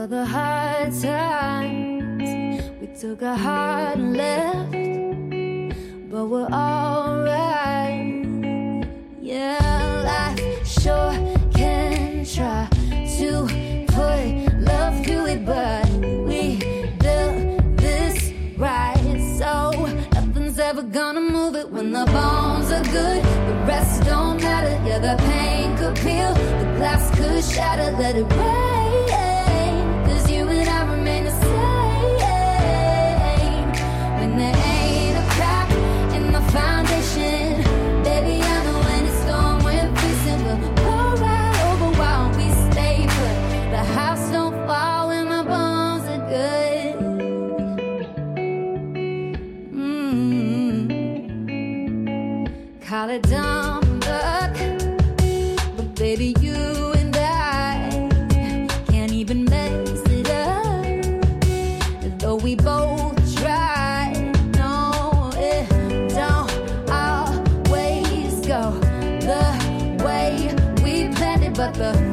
the hard times. We took a hard left, but we're alright. Yeah, life sure can try to put love through it, but we built this right, so nothing's ever gonna move it. When the bones are good, the rest don't matter. Yeah, the pain could peel, the glass could shatter. Let it rain, 'cause you and I remain the same. When there ain't a crack in the foundation, baby, I know when it's storm we're facing, we'll go right over while we stay put. The house don't fall when my bones are good. Call it dumb luck, but baby, you and I can't even mess it up. Though we both try, no, it don't always go the way we planned it, but the